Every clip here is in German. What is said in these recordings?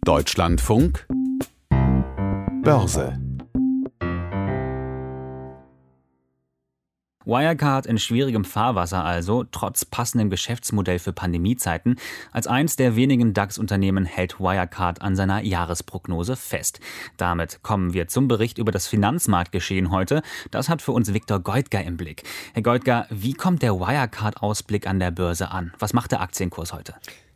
Deutschlandfunk Börse. Wirecard in schwierigem Fahrwasser also, trotz passendem Geschäftsmodell für Pandemiezeiten. Als eins der wenigen DAX-Unternehmen hält Wirecard an seiner Jahresprognose fest. Damit kommen wir zum Bericht über das Finanzmarktgeschehen heute. Das hat für uns Viktor Goldgar im Blick. Herr Goldgar, wie kommt der Wirecard-Ausblick an der Börse an? Was macht der Aktienkurs heute?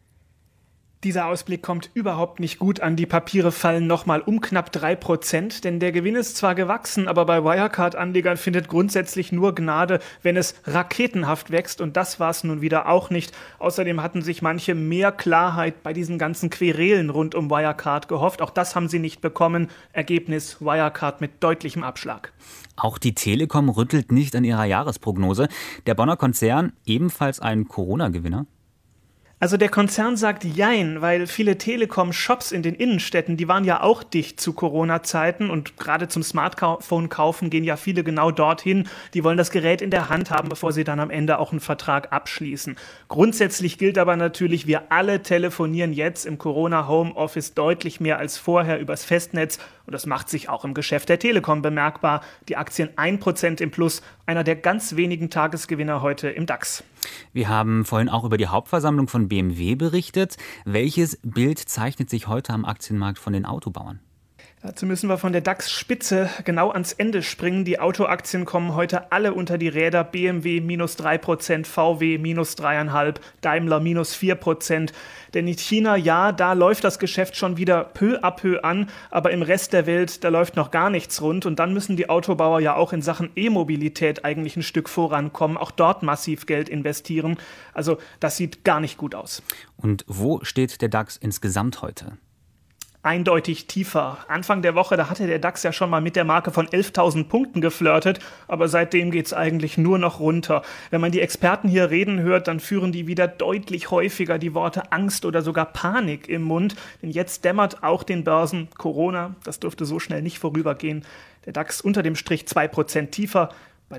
Dieser Ausblick kommt überhaupt nicht gut an. Die Papiere fallen nochmal um knapp 3%, denn der Gewinn ist zwar gewachsen, aber bei Wirecard-Anlegern findet grundsätzlich nur Gnade, wenn es raketenhaft wächst, und das war es nun wieder auch nicht. Außerdem hatten sich manche mehr Klarheit bei diesen ganzen Querelen rund um Wirecard gehofft. Auch das haben sie nicht bekommen. Ergebnis: Wirecard mit deutlichem Abschlag. Auch die Telekom rüttelt nicht an ihrer Jahresprognose. Der Bonner Konzern ebenfalls ein Corona-Gewinner? Also der Konzern sagt Jein, weil viele Telekom-Shops in den Innenstädten, die waren ja auch dicht zu Corona-Zeiten, und gerade zum Smartphone kaufen gehen ja viele genau dorthin. Die wollen das Gerät in der Hand haben, bevor sie dann am Ende auch einen Vertrag abschließen. Grundsätzlich gilt aber natürlich, wir alle telefonieren jetzt im Corona-Homeoffice deutlich mehr als vorher übers Festnetz, und das macht sich auch im Geschäft der Telekom bemerkbar. Die Aktien 1% im Plus, einer der ganz wenigen Tagesgewinner heute im DAX. Wir haben vorhin auch über die Hauptversammlung von BMW berichtet. Welches Bild zeichnet sich heute am Aktienmarkt von den Autobauern? Dazu müssen wir von der DAX-Spitze genau ans Ende springen. Die Autoaktien kommen heute alle unter die Räder. BMW minus 3%, VW minus 3,5%, Daimler minus 4%. Denn in China, ja, da läuft das Geschäft schon wieder peu à peu an, aber im Rest der Welt, da läuft noch gar nichts rund. Und dann müssen die Autobauer ja auch in Sachen E-Mobilität eigentlich ein Stück vorankommen, auch dort massiv Geld investieren. Also das sieht gar nicht gut aus. Und wo steht der DAX insgesamt heute? Eindeutig tiefer. Anfang der Woche, da hatte der DAX ja schon mal mit der Marke von 11.000 Punkten geflirtet, aber seitdem geht es eigentlich nur noch runter. Wenn man die Experten hier reden hört, dann führen die wieder deutlich häufiger die Worte Angst oder sogar Panik im Mund. Denn jetzt dämmert auch den Börsen Corona, das dürfte so schnell nicht vorübergehen. Der DAX unter dem Strich 2% tiefer, bei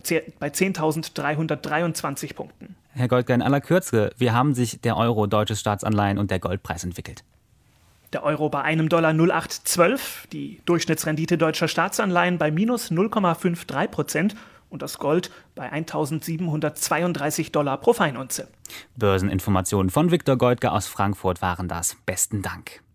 10.323 Punkten. Herr Goldgar, in aller Kürze, wie haben sich der Euro, deutsches Staatsanleihen und der Goldpreis entwickelt? Der Euro bei $1,0812, die Durchschnittsrendite deutscher Staatsanleihen bei minus 0,53% und das Gold bei $1.732 pro Feinunze. Börseninformationen von Viktor Goldgar aus Frankfurt waren das. Besten Dank.